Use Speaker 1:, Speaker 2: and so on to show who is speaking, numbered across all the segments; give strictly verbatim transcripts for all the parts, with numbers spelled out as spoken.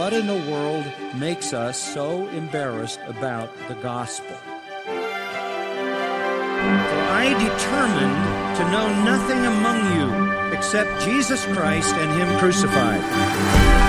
Speaker 1: What in the world makes us so embarrassed about the gospel? For I determined to know nothing among you except Jesus Christ and Him crucified.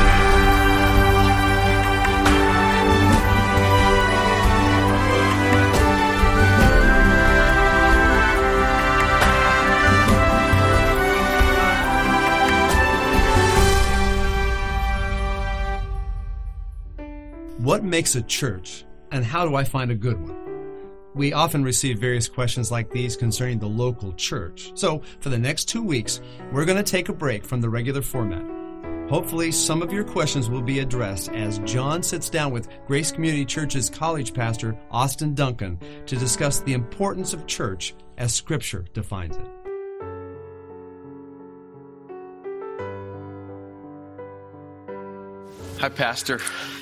Speaker 2: What makes a church, and how do I find a good one? We often receive various questions like these concerning the local church. So, for the next two weeks, we're going to take a break from the regular format. Hopefully, some of your questions will be addressed as John sits down with Grace Community Church's college pastor, Austin Duncan, to discuss the importance of church as Scripture defines it.
Speaker 3: Hi, Pastor.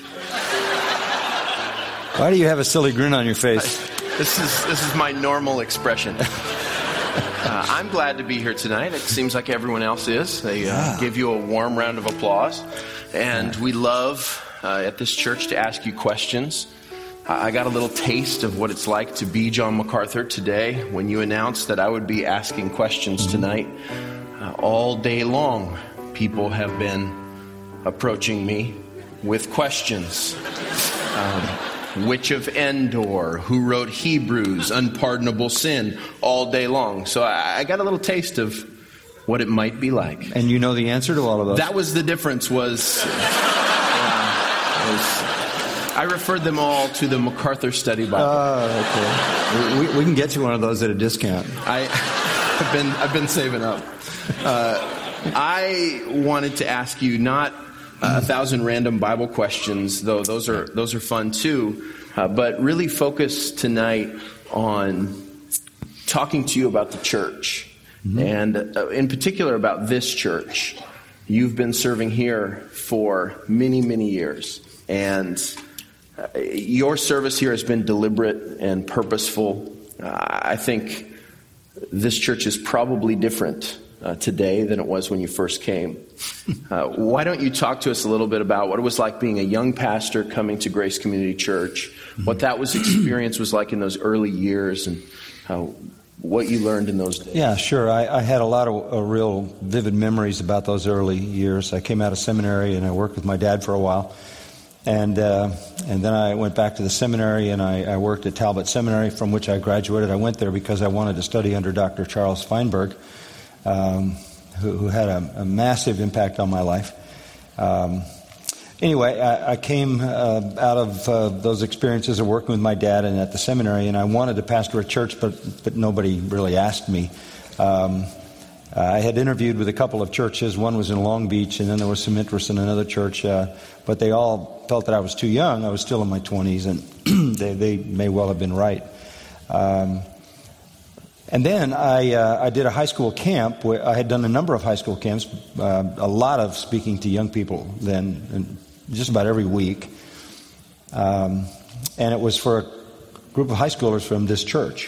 Speaker 4: Why do you have a silly grin on your face?
Speaker 3: I, this is this is my normal expression. uh, I'm glad to be here tonight. It seems like everyone else is. They uh, yeah. give you a warm round of applause. And we love uh, at this church to ask you questions. I got a little taste of what it's like to be John MacArthur today when you announced that I would be asking questions tonight. Uh, all day long, people have been approaching me with questions. Um, Which of Endor, who wrote Hebrews, unpardonable sin, all day long. So I, I got a little taste of what it might be like.
Speaker 4: And you know the answer to all of those?
Speaker 3: That was the difference, was, uh, was I referred them all to the MacArthur Study Bible.
Speaker 4: Oh, okay. We, we can get you one of those at a discount.
Speaker 3: I, I've been, I've been saving up. Uh, I wanted to ask you not a thousand random Bible questions, though those are those are fun too, uh, but really focus tonight on talking to you about the church, mm-hmm. and uh, in particular about this church. You've been serving here for many, many years, and uh, your service here has been deliberate and purposeful. Uh, I think this church is probably different Uh, today than it was when you first came. Uh, why don't you talk to us a little bit about what it was like being a young pastor coming to Grace Community Church, what that was experience was like in those early years, and uh, what you learned in those days?
Speaker 4: Yeah, sure. I, I had a lot of uh, real vivid memories about those early years. I came out of seminary and I worked with my dad for a while, and uh, and then I went back to the seminary and I, I worked at Talbot Seminary, from which I graduated. I went there because I wanted to study under Doctor Charles Feinberg. Um, who, who had a, a massive impact on my life. Um, anyway, I, I came uh, out of uh, those experiences of working with my dad and at the seminary, and I wanted to pastor a church, but but nobody really asked me. Um, I had interviewed with a couple of churches. One was in Long Beach, and then there was some interest in another church, uh, but they all felt that I was too young. I was still in my twenties, and they, they may well have been right. Um, And then I uh, I did a high school camp. Where I had done a number of high school camps, uh, a lot of speaking to young people then, and just about every week. Um, and it was for a group of high schoolers from this church.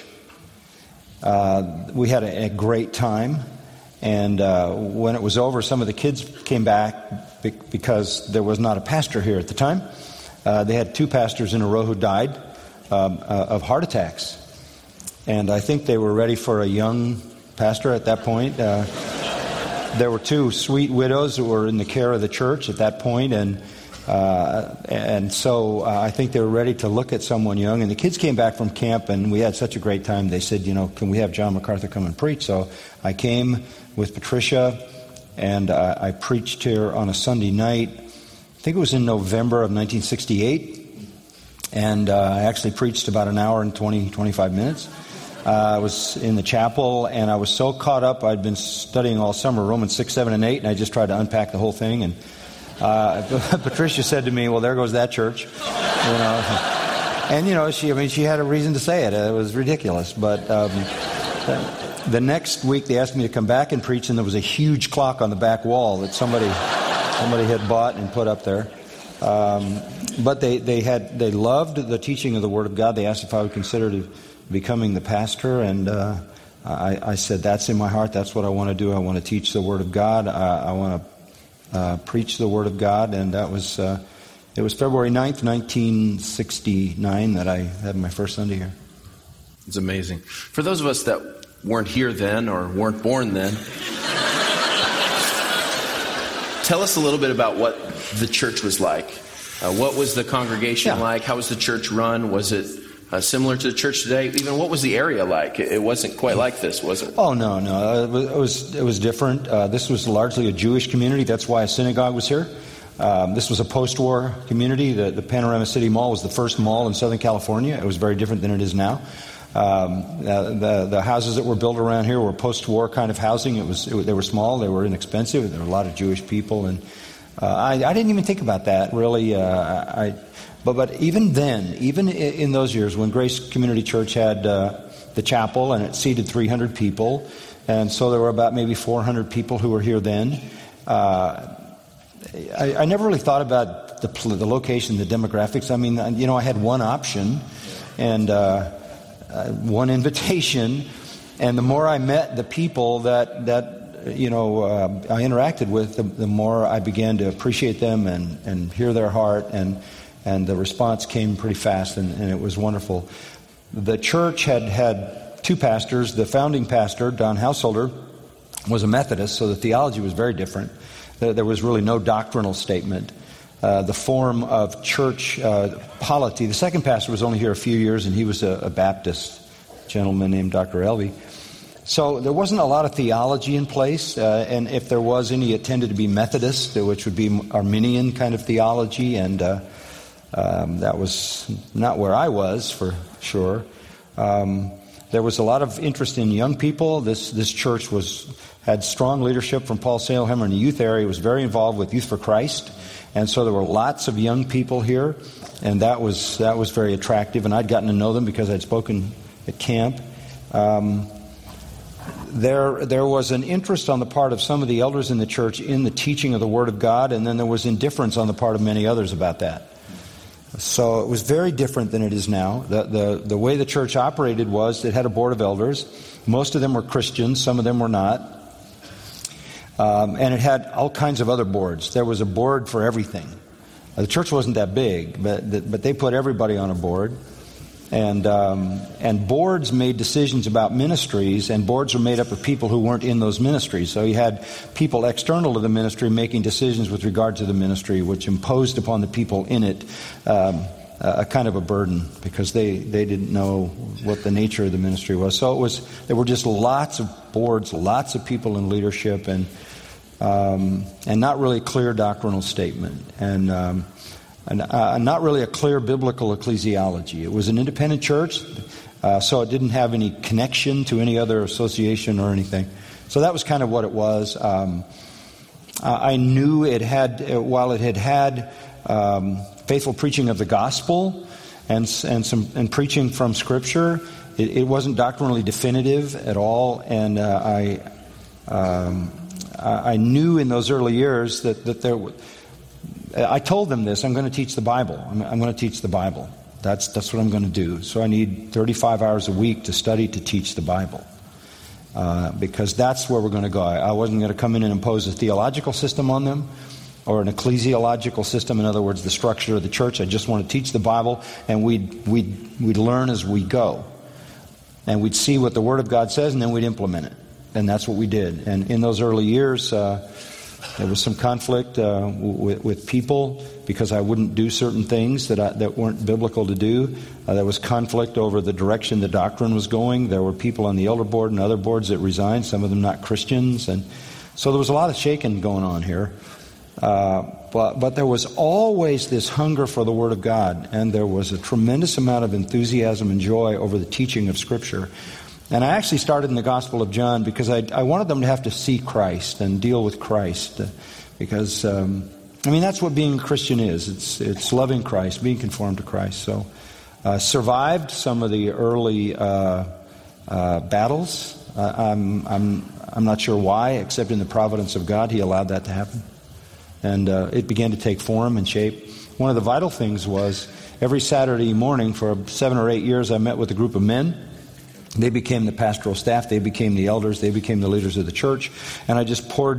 Speaker 4: Uh, we had a, a great time, and uh, when it was over, some of the kids came back be- because there was not a pastor here at the time. Uh, they had two pastors in a row who died um, uh, of heart attacks. And I think they were ready for a young pastor at that point. Uh, there were two sweet widows who were in the care of the church at that point, and uh, and so uh, I think they were ready to look at someone young. And the kids came back from camp, and we had such a great time. They said, you know, can we have John MacArthur come and preach? So I came with Patricia, and uh, I preached here on a Sunday night. I think it was in November of nineteen sixty-eight, and uh, I actually preached about an hour and twenty, twenty-five minutes. Uh, I was in the chapel, and I was so caught up. I'd been studying all summer Romans six, seven, and eight, and I just tried to unpack the whole thing. And uh, Patricia said to me, well, there goes that church. You know, and, you know, she, I mean, she had a reason to say it. It was ridiculous. But um, the next week, they asked me to come back and preach, and there was a huge clock on the back wall that somebody somebody had bought and put up there. Um, but they, they had they loved the teaching of the Word of God. They asked if I would consider to becoming the pastor, and uh, I, I said, that's in my heart. That's what I want to do. I want to teach the Word of God. I, I want to uh, preach the Word of God, and that was uh, it was February ninth, nineteen sixty-nine that I had my first Sunday here.
Speaker 3: It's amazing. For those of us that weren't here then or weren't born then, tell us a little bit about what the church was like. Uh, what was the congregation
Speaker 4: yeah.
Speaker 3: like? How was the church run? Was it uh, similar to the church today? Even what was the area like? It, it wasn't quite like this, was it?
Speaker 4: Oh, no, no. It was it was, it was different. Uh, this was largely a Jewish community. That's why a synagogue was here. Um, this was a post-war community. The, the Panorama City Mall was the first mall in Southern California. It was very different than it is now. Um, uh, the the houses that were built around here were post-war kind of housing. It was it, they were small, they were inexpensive. There were a lot of Jewish people, and uh, I, I didn't even think about that really. Uh, I, but but even then, even in, in those years when Grace Community Church had uh, the chapel and it seated three hundred people, and so there were about maybe four hundred people who were here then. Uh, I, I never really thought about the the location, the demographics. I mean, you know, I had one option, and. Uh, Uh, one invitation, and the more I met the people that that you know uh, I interacted with, the, the more I began to appreciate them and, and hear their heart, and and the response came pretty fast, and, and it was wonderful. The church had had two pastors. The founding pastor, Don Householder, was a Methodist, so the theology was very different. There, there was really no doctrinal statement. Uh, the form of church uh, polity. The second pastor was only here a few years, and he was a, a Baptist gentleman named Doctor Elvey. So there wasn't a lot of theology in place, uh, and if there was any, it tended to be Methodist, which would be Arminian kind of theology, and uh, um, that was not where I was, for sure. Um, there was a lot of interest in young people. This this church was had strong leadership from Paul Sailhammer in the youth area. It was very involved with Youth for Christ. And so there were lots of young people here, and that was that was very attractive. And I'd gotten to know them because I'd spoken at camp. Um, there there was an interest on the part of some of the elders in the church in the teaching of the Word of God, and then there was indifference on the part of many others about that. So it was very different than it is now. The the, the way the church operated was it had a board of elders. Most of them were Christians, some of them were not. Um, and it had all kinds of other boards. There was a board for everything. Uh, the church wasn't that big, but but they put everybody on a board. And um, and boards made decisions about ministries, and boards were made up of people who weren't in those ministries. So you had people external to the ministry making decisions with regard to the ministry, which imposed upon the people in it um, a kind of a burden, because they, they didn't know what the nature of the ministry was. So it was there were just lots of boards, lots of people in leadership, and um, and not really a clear doctrinal statement, and, um, and uh, not really a clear biblical ecclesiology. It was an independent church, uh, so it didn't have any connection to any other association or anything. So that was kind of what it was. Um, I knew it had, while it had had um, faithful preaching of the gospel and and some and preaching from Scripture, it, it wasn't doctrinally definitive at all. And uh, I um, I knew in those early years that that there. I told them this: I'm going to teach the Bible. I'm, I'm going to teach the Bible. That's that's what I'm going to do. So I need thirty-five hours a week to study to teach the Bible. Uh, because that's where we're going to go. I, I wasn't going to come in and impose a theological system on them or an ecclesiological system. In other words, the structure of the church. I just want to teach the Bible, and we'd, we'd, we'd learn as we go. And we'd see what the Word of God says, and then we'd implement it. And that's what we did. And in those early years, uh, there was some conflict uh, with, with people because I wouldn't do certain things that I, that weren't biblical to do. Uh, there was conflict over the direction the doctrine was going. There were people on the elder board and other boards that resigned, some of them not Christians. And so there was a lot of shaking going on here. Uh, but, but there was always this hunger for the Word of God, and there was a tremendous amount of enthusiasm and joy over the teaching of Scripture. And I actually started in the Gospel of John because I, I wanted them to have to see Christ and deal with Christ. Uh, because, um, I mean, that's what being a Christian is. It's it's loving Christ, being conformed to Christ. So, uh, survived some of the early uh, uh, battles. Uh, I'm I'm I'm not sure why, except in the providence of God, He allowed that to happen. And uh, it began to take form and shape. One of the vital things was every Saturday morning for seven or eight years, I met with a group of men. They became the pastoral staff. They became the elders. They became the leaders of the church. And I just poured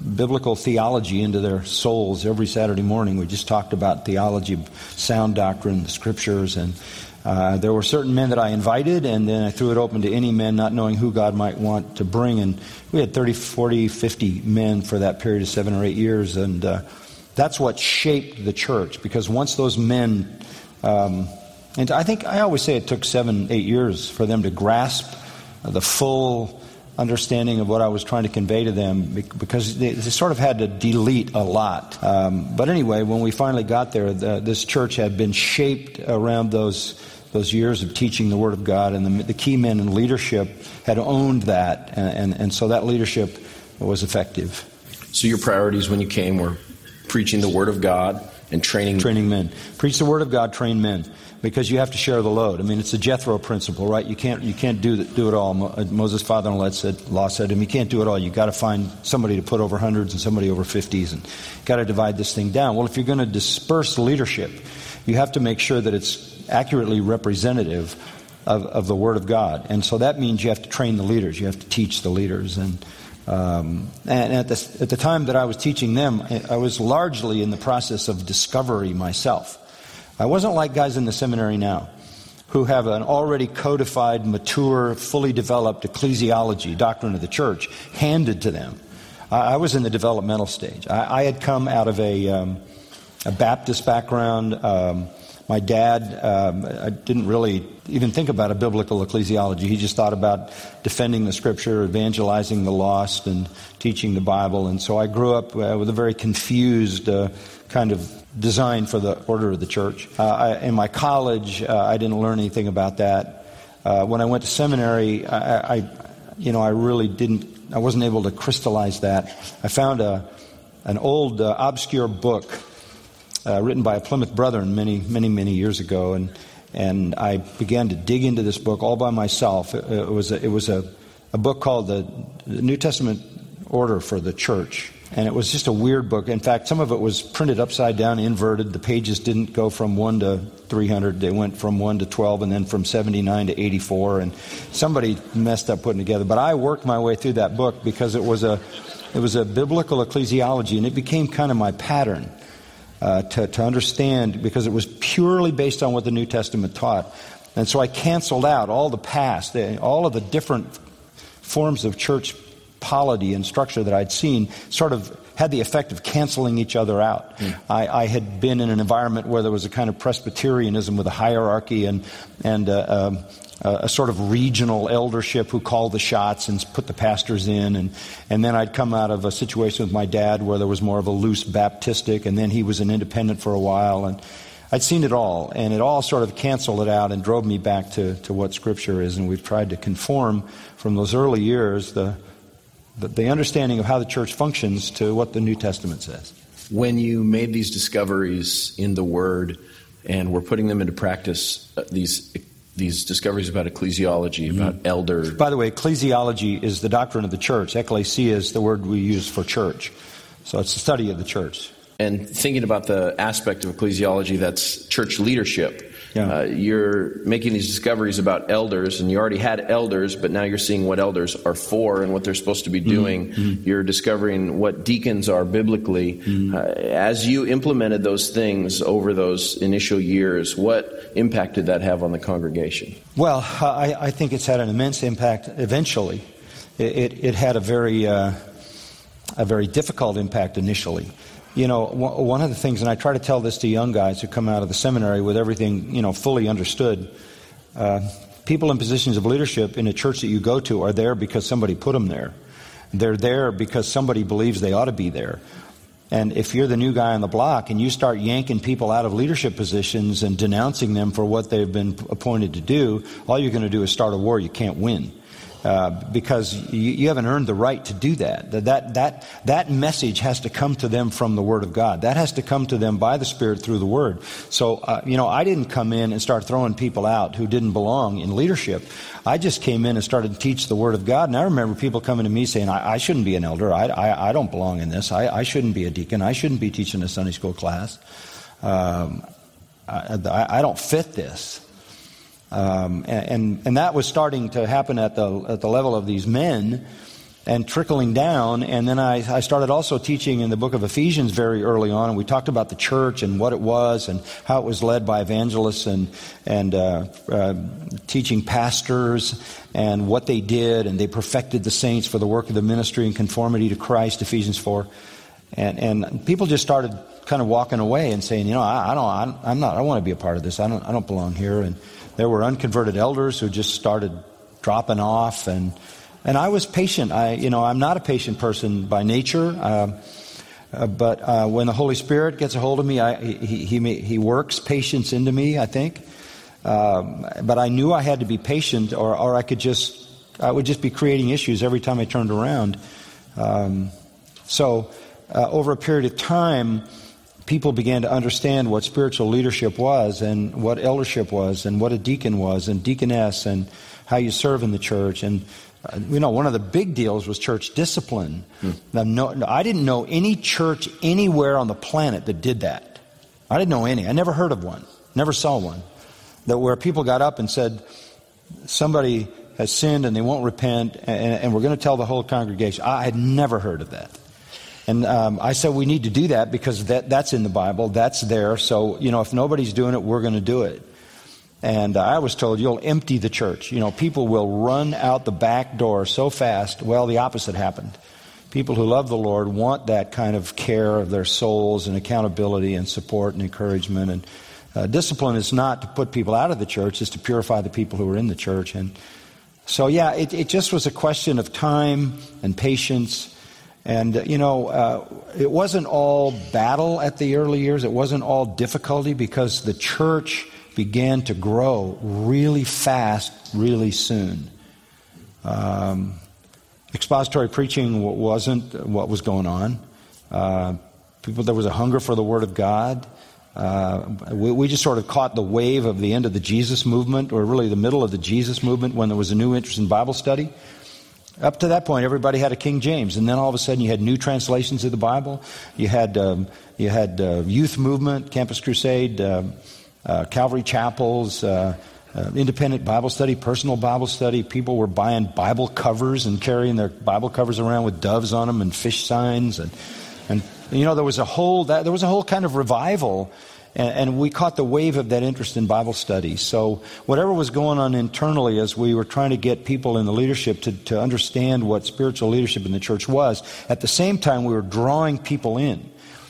Speaker 4: biblical theology into their souls every Saturday morning. We just talked about theology, sound doctrine, the scriptures, and uh, there were certain men that I invited, and then I threw it open to any men, not knowing who God might want to bring. And we had thirty, forty, fifty men for that period of seven or eight years, and uh, that's what shaped the church. Because once those men, um, and I think I always say it took seven, eight years for them to grasp the full understanding of what I was trying to convey to them, because they, they sort of had to delete a lot. Um, but anyway, when we finally got there, the, this church had been shaped around those those years of teaching the Word of God, and the, the key men in leadership had owned that, and, and, and so that leadership was effective.
Speaker 3: So your priorities when you came were preaching the Word of God and training
Speaker 4: training men. Preach the Word of God, train men, because you have to share the load. I mean, it's a Jethro principle, right? You can't you can't do do it all. Moses' father-in-law said, law said to him, you can't do it all. You got to find somebody to put over hundreds and somebody over fifties, and got to divide this thing down. Well, if you're going to disperse leadership, you have to make sure that it's accurately representative of, of the Word of God, and so that means you have to train the leaders. You have to teach the leaders, and. Um, and at the, at the time that I was teaching them, I was largely in the process of discovery myself. I wasn't like guys in the seminary now who have an already codified, mature, fully developed ecclesiology, doctrine of the church, handed to them. I, I was in the developmental stage. I, I had come out of a, um, a Baptist background. Um, my dad um, I didn't really even think about a biblical ecclesiology. He just thought about defending the Scripture, evangelizing the lost, and teaching the Bible. And so I grew up uh, with a very confused uh, kind of design for the order of the church. Uh, I, in my college, uh, I didn't learn anything about that. Uh, when I went to seminary, I, I, you know, I really didn't. I wasn't able to crystallize that. I found a an old uh, obscure book uh, written by a Plymouth Brethren many, many, many years ago, and and I began to dig into this book all by myself. It, it was a, it was a, a book called the New Testament Order for the Church. And it was just a weird book. In fact, some of it was printed upside down, inverted. The pages didn't go from one to three hundred. They went from one to twelve, and then from seventy-nine to eighty-four. And somebody messed up putting it together. But I worked my way through that book because it was a it was a biblical ecclesiology, and it became kind of my pattern uh, to, to understand, because it was purely based on what the New Testament taught. And so I canceled out all the past, all of the different forms of church polity and structure that I'd seen sort of had the effect of canceling each other out. Mm. I, I had been in an environment where there was a kind of Presbyterianism with a hierarchy and and uh, uh, a sort of regional eldership who called the shots and put the pastors in. And, and then I'd come out of a situation with my dad where there was more of a loose Baptistic, and then he was an independent for a while. And I'd seen it all, and it all sort of canceled it out and drove me back to, to what Scripture is. And we've tried to conform from those early years the The, the understanding of how the church functions to what the New Testament says.
Speaker 3: When you made these discoveries in the Word and were putting them into practice, uh, these these discoveries about ecclesiology, about mm-hmm. elders.
Speaker 4: By the way, ecclesiology is the doctrine of the church. Ecclesia is the word we use for church. So it's the study of the church.
Speaker 3: And thinking about the aspect of ecclesiology that's church leadership.
Speaker 4: Yeah.
Speaker 3: Uh, you're making these discoveries about elders, and you already had elders, but now you're seeing what elders are for and what they're supposed to be doing.
Speaker 4: Mm-hmm.
Speaker 3: You're discovering what deacons are biblically. Mm-hmm. Uh, as you implemented those things over those initial years, what impact did that have on the congregation?
Speaker 4: Well, I, I think it's had an immense impact eventually. It, it, it had a very, uh, a very difficult impact initially. You know, one of the things, and I try to tell this to young guys who come out of the seminary with everything, you know, fully understood. Uh, people in positions of leadership in a church that you go to are there because somebody put them there. They're there because somebody believes they ought to be there. And if you're the new guy on the block and you start yanking people out of leadership positions and denouncing them for what they've been appointed to do, all you're going to do is start a war you can't win. Uh, because you, you haven't earned the right to do that. That, that. that that message has to come to them from the Word of God. That has to come to them by the Spirit through the Word. So, uh, you know, I didn't come in and start throwing people out who didn't belong in leadership. I just came in and started to teach the Word of God. And I remember people coming to me saying, I, I shouldn't be an elder. I, I, I don't belong in this. I, I shouldn't be a deacon. I shouldn't be teaching a Sunday school class. Um, I, I don't fit this. Um, and, and and that was starting to happen at the at the level of these men and trickling down. And then I, I started also teaching in the book of Ephesians very early on, and we talked about the church and what it was and how it was led by evangelists and and uh, uh, teaching pastors and what they did, and they perfected the saints for the work of the ministry in conformity to Christ, Ephesians four. And and people just started kind of walking away and saying, you know, I, I don't, I'm not, I want to be a part of this. I don't, I don't belong here. And there were unconverted elders who just started dropping off, and and I was patient. I, you know, I'm not a patient person by nature, uh, uh, but uh, when the Holy Spirit gets a hold of me, I, he he he works patience into me, I think. Um, but I knew I had to be patient, or or I could just, I would just be creating issues every time I turned around. Um, so uh, over a period of time, people began to understand what spiritual leadership was, and what eldership was, and what a deacon was, and deaconess, and how you serve in the church. And uh, you know, one of the big deals was church discipline. Hmm. Now, no, I didn't know any church anywhere on the planet that did that. I didn't know any. I never heard of one. Never saw one. That where people got up and said, somebody has sinned and they won't repent, and, and we're going to tell the whole congregation. I had never heard of that. And um, I said, we need to do that because that, that's in the Bible. That's there. So, you know, if nobody's doing it, we're going to do it. And uh, I was told, you'll empty the church. You know, people will run out the back door so fast. Well, the opposite happened. People who love the Lord want that kind of care of their souls and accountability and support and encouragement. And uh, discipline is not to put people out of the church. It's to purify the people who are in the church. And so, yeah, it, it just was a question of time and patience. And, uh, you know, uh, it wasn't all battle at the early years. It wasn't all difficulty, because the church began to grow really fast, really soon. Um, expository preaching wasn't what was going on. Uh, people, there was a hunger for the Word of God. Uh, we, we just sort of caught the wave of the end of the Jesus movement, or really the middle of the Jesus movement, when there was a new interest in Bible study. Up to that point, everybody had a King James, and then all of a sudden, you had new translations of the Bible. You had um, you had uh, youth movement, Campus Crusade, uh, uh, Calvary chapels, uh, uh, independent Bible study, personal Bible study. People were buying Bible covers and carrying their Bible covers around with doves on them and fish signs, and and you know there was a whole that, there was a whole kind of revival. And we caught the wave of that interest in Bible study. So whatever was going on internally as we were trying to get people in the leadership to, to understand what spiritual leadership in the church was, at the same time we were drawing people in.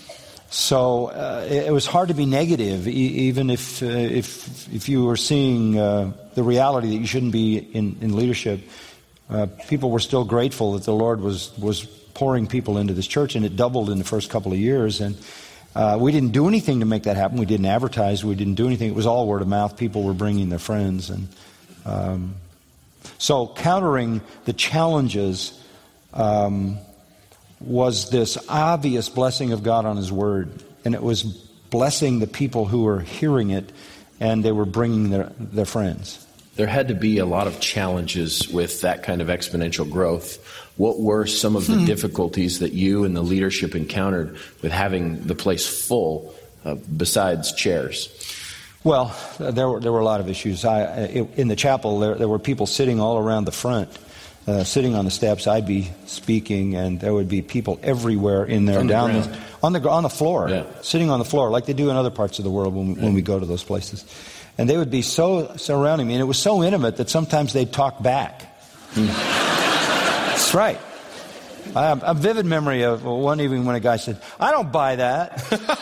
Speaker 4: So uh, it, it was hard to be negative, e- even if, uh, if if you were seeing uh, the reality that you shouldn't be in, in leadership. Uh, people were still grateful that the Lord was, was pouring people into this church, and it doubled in the first couple of years. And Uh, we didn't do anything to make that happen. We didn't advertise. We didn't do anything. It was all word of mouth. People were bringing their friends. And um, so countering the challenges um, was this obvious blessing of God on His Word. And it was blessing the people who were hearing it, and they were bringing their, their friends.
Speaker 3: There had to be a lot of challenges with that kind of exponential growth. What were some of the hmm. difficulties that you and the leadership encountered with having the place full, uh, besides chairs?
Speaker 4: Well, there were there were a lot of issues. I, in the chapel, there, there were people sitting all around the front, uh, sitting on the steps. I'd be speaking, and there would be people everywhere in there,
Speaker 3: on the
Speaker 4: down
Speaker 3: ground.
Speaker 4: the, on the on the floor,
Speaker 3: yeah.
Speaker 4: sitting on the floor, like they do in other parts of the world when we, when we go to those places. And they would be so surrounding me, and it was so intimate that sometimes they'd talk back. Hmm. That's right. I have a vivid memory of one evening when a guy said, "I don't buy that."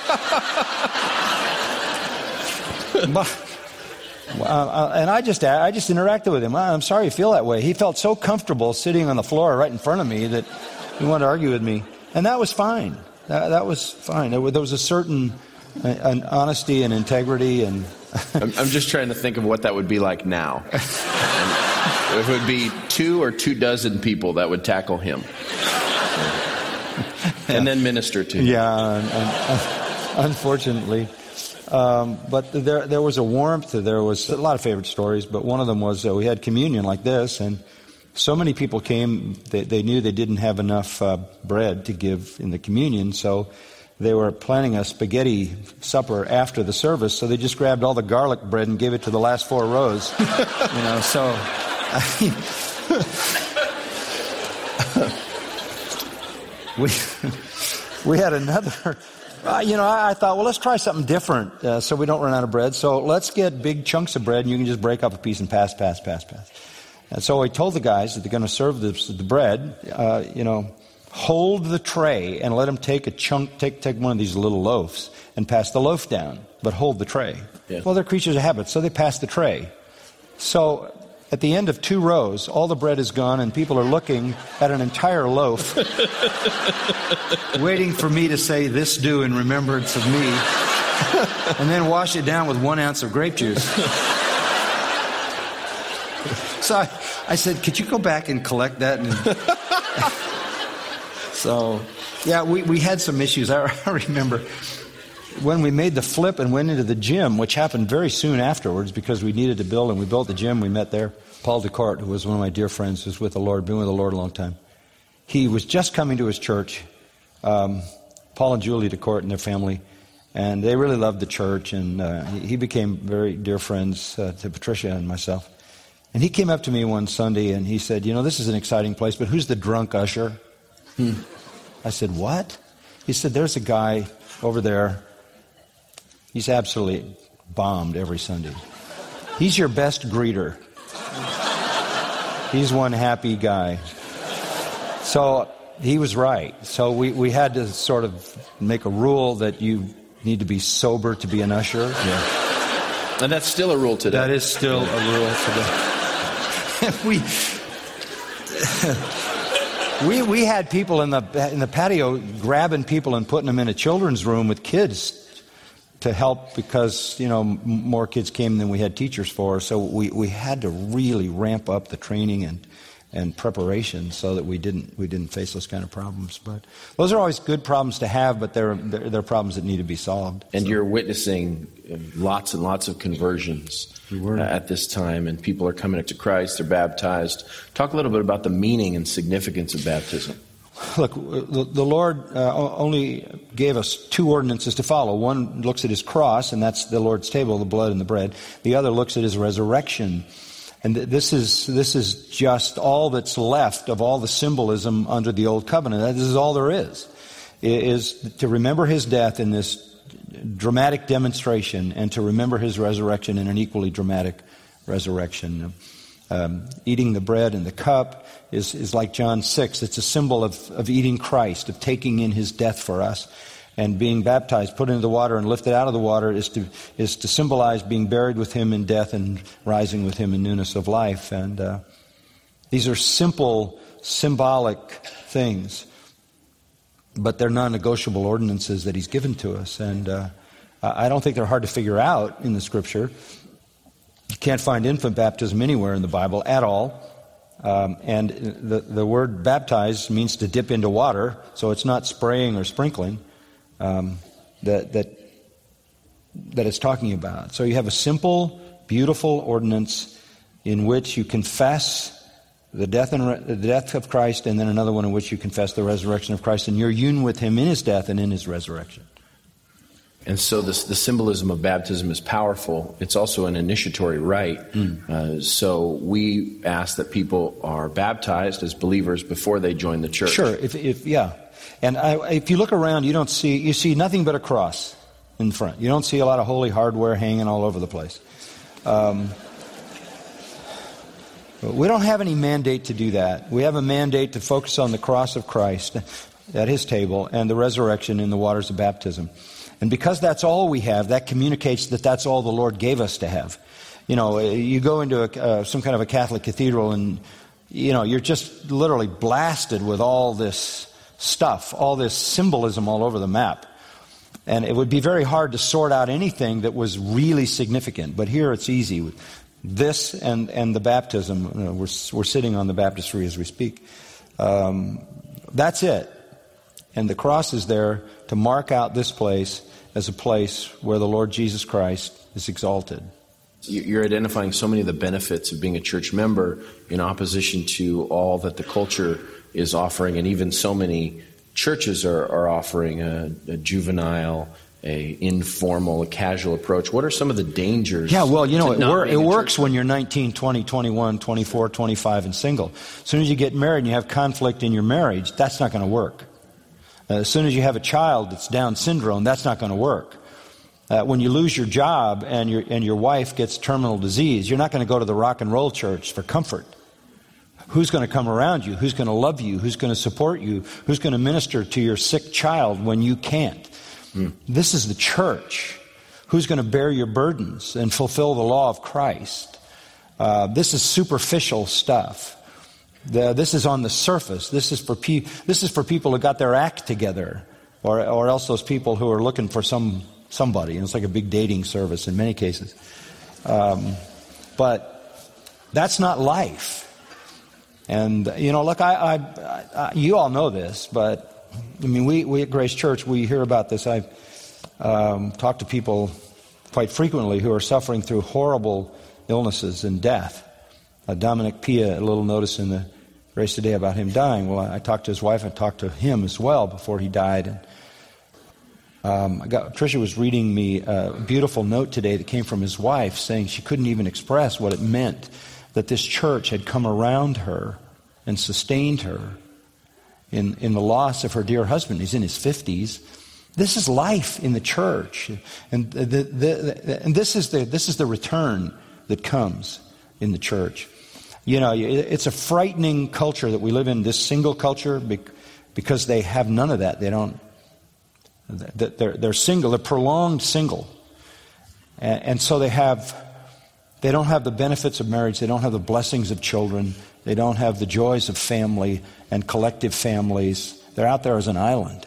Speaker 4: but, uh, and I just I just interacted with him. I'm sorry you feel that way. He felt so comfortable sitting on the floor right in front of me that he wanted to argue with me, and that was fine. That, that was fine. There was, there was a certain uh, an honesty and integrity, and
Speaker 3: I'm, I'm just trying to think of what that would be like now. It would be two or two dozen people that would tackle him. And then minister to him.
Speaker 4: Yeah, and, and, unfortunately. Um, but there there was a warmth. There was a lot of favorite stories, but one of them was uh, we had communion like this, and so many people came, they, they knew they didn't have enough uh, bread to give in the communion, so they were planning a spaghetti supper after the service, so they just grabbed all the garlic bread and gave it to the last four rows. You know, so... I mean, we we had another. Uh, you know, I, I thought, well, let's try something different uh, so we don't run out of bread. So let's get big chunks of bread, and you can just break up a piece and pass, pass, pass, pass. And so I told the guys that they're going to serve the, the bread, uh, you know, hold the tray and let them take a chunk, take take one of these little loaves and pass the loaf down, but hold the tray. Yeah. Well, they're creatures of habit, so they pass the tray. So at the end of two rows, all the bread is gone, and people are looking at an entire loaf, waiting for me to say, "This do in remembrance of me," and then wash it down with one ounce of grape juice. So I, I said, "Could you go back and collect that?" And so, yeah, we, we had some issues. I, I remember when we made the flip and went into the gym, which happened very soon afterwards because we needed to build, and we built the gym. We met there. Paul DeCourt, who was one of my dear friends, who's with the Lord, been with the Lord a long time. He was just coming to his church, um, Paul and Julie DeCourt and their family, and they really loved the church, and uh, he, he became very dear friends uh, to Patricia and myself. And he came up to me one Sunday, and he said, "You know, this is an exciting place, but who's the drunk usher?" Hmm. I said, "What?" He said, "There's a guy over there. He's absolutely bombed every Sunday. He's your best greeter. He's one happy guy." So he was right. So we, we had to sort of make a rule that you need to be sober to be an usher.
Speaker 3: Yeah. And that's still a rule today.
Speaker 4: That is still a rule today. we... We we had people in the in the patio grabbing people and putting them in a children's room with kids to help because, you know, m- more kids came than we had teachers for. So we, we had to really ramp up the training and, and preparation so that we didn't we didn't face those kind of problems. But those are always good problems to have, but they're they're, they're problems that need to be solved.
Speaker 3: And
Speaker 4: so.
Speaker 3: You're witnessing lots and lots of conversions uh, at this time, and people are coming to Christ, they're baptized. Talk a little bit about the meaning and significance of baptism.
Speaker 4: Look, the Lord uh, only gave us two ordinances to follow. One looks at his cross, and that's the Lord's table, the blood and the bread. The other looks at his resurrection. And this is this is just all that's left of all the symbolism under the Old Covenant. This is all there is, is to remember his death in this dramatic demonstration and to remember his resurrection in an equally dramatic resurrection. Um, eating the bread and the cup is, is like John six. It's a symbol of, of eating Christ, of taking in his death for us. And being baptized, put into the water and lifted out of the water is to is to symbolize being buried with him in death and rising with him in newness of life. And uh, these are simple, symbolic things, but they're non-negotiable ordinances that he's given to us. And uh, I don't think they're hard to figure out in the Scripture. You can't find infant baptism anywhere in the Bible at all. Um, and the, the word baptize means to dip into water, so it's not spraying or sprinkling um, that, that, that it's talking about. So you have a simple, beautiful ordinance in which you confess the death and re- the death of Christ, and then another one in which you confess the resurrection of Christ, and you're union with him in his death and in his resurrection.
Speaker 3: And so this, the symbolism of baptism is powerful. It's also an initiatory rite. Mm. Uh, so we ask that people are baptized as believers before they join the church.
Speaker 4: Sure, if, if yeah. And I, if you look around, you don't see you see nothing but a cross in front. You don't see a lot of holy hardware hanging all over the place. Um, we don't have any mandate to do that. We have a mandate to focus on the cross of Christ at his table and the resurrection in the waters of baptism. And because that's all we have, that communicates that that's all the Lord gave us to have. You know, you go into a, uh, some kind of a Catholic cathedral and, you know, you're just literally blasted with all this stuff, all this symbolism all over the map. And it would be very hard to sort out anything that was really significant. But here it's easy. This and, and the baptism, you know, we're, we're sitting on the baptistry as we speak. Um, that's it. And the cross is there to mark out this place as a place where the Lord Jesus Christ is exalted.
Speaker 3: You're identifying so many of the benefits of being a church member in opposition to all that the culture is offering, and even so many churches are, are offering a, a juvenile, a informal, a casual approach. What are some of the dangers?
Speaker 4: Yeah, well, you know, it, wor- it works
Speaker 3: church?
Speaker 4: when you're nineteen, twenty, twenty-one, twenty-four, twenty-five, and single. As soon as you get married and you have conflict in your marriage, that's not going to work. Uh, as soon as you have a child that's Down syndrome, that's not going to work. Uh, when you lose your job and your and your wife gets terminal disease, you're not going to go to the rock and roll church for comfort. Who's going to come around you? Who's going to love you? Who's going to support you? Who's going to minister to your sick child when you can't? Mm. This is the church. Who's going to bear your burdens and fulfill the law of Christ? Uh, this is superficial stuff. The, this is on the surface. This is for pe- This is for people who got their act together, or or else those people who are looking for some somebody. And it's like a big dating service in many cases. Um, but that's not life. And you know, look, I, I, I you all know this, but I mean, we we at Grace Church, we hear about this. I've um, talked to people quite frequently who are suffering through horrible illnesses and death. Uh, Dominic Pia, a little notice in the Grace Today about him dying. Well, I, I talked to his wife. I talked to him as well before he died. And, um, I got, Tricia was reading me a beautiful note today that came from his wife saying she couldn't even express what it meant that this church had come around her and sustained her in, in the loss of her dear husband. He's in his fifties. This is life in the church. And, the, the, the, and this is the this is the return that comes in the church. You know, it's a frightening culture that we live in, this single culture, because they have none of that. They don't, they're, they're single, they're prolonged single. And, and so they have, they don't have the benefits of marriage, they don't have the blessings of children, they don't have the joys of family and collective families. They're out there as an island.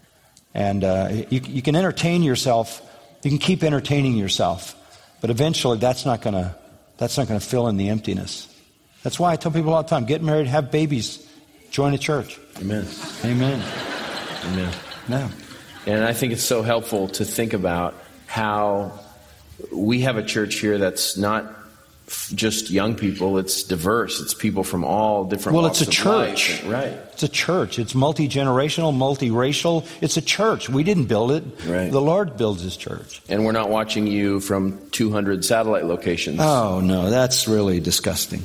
Speaker 4: And uh, you, you can entertain yourself, you can keep entertaining yourself, but eventually that's not going to that's not going to fill in the emptiness. That's why I tell people all the time, get married, have babies, join a church.
Speaker 3: Amen.
Speaker 4: Amen.
Speaker 3: Amen.
Speaker 4: Yeah.
Speaker 3: And I think it's so helpful to think about how we have a church here that's not just young people, it's diverse. It's people from all different
Speaker 4: well,
Speaker 3: walks
Speaker 4: it's a
Speaker 3: of
Speaker 4: church.
Speaker 3: life. Right.
Speaker 4: It's a church. It's multi-generational, multiracial. It's a church. We didn't build it.
Speaker 3: Right.
Speaker 4: The Lord builds His church.
Speaker 3: And we're not watching you from two hundred satellite locations.
Speaker 4: Oh, no, that's really disgusting.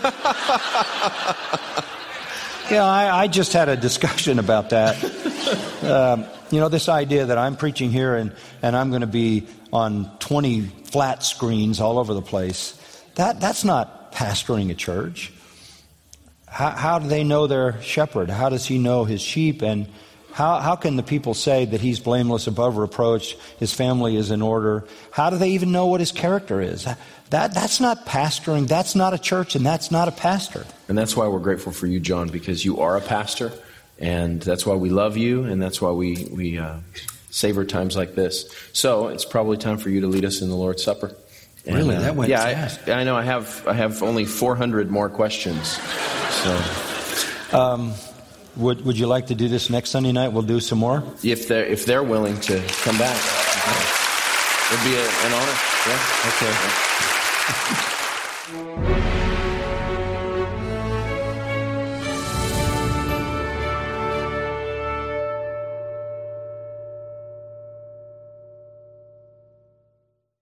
Speaker 4: Yeah, I, I just had a discussion about that. Um, you know, this idea that I'm preaching here and, and I'm going to be on twenty flat screens all over the place. That that's not pastoring a church. How, how do they know their shepherd? How does he know his sheep? And how how can the people say that he's blameless, above reproach, his family is in order? How do they even know what his character is? That that's not pastoring. That's not a church, and that's not a pastor.
Speaker 3: And that's why we're grateful for you, John, because you are a pastor, and that's why we love you, and that's why we we uh, savor times like this. So it's probably time for you to lead us in the Lord's Supper. And,
Speaker 4: really,
Speaker 3: uh,
Speaker 4: that went
Speaker 3: yeah,
Speaker 4: fast.
Speaker 3: I, I know. I have I have only four hundred more questions. So,
Speaker 4: um, would would you like to do this next Sunday night? We'll do some more.
Speaker 3: If they're if they're willing to come back, okay. It'd be a, an honor. Yeah.
Speaker 4: Okay.
Speaker 3: Yeah.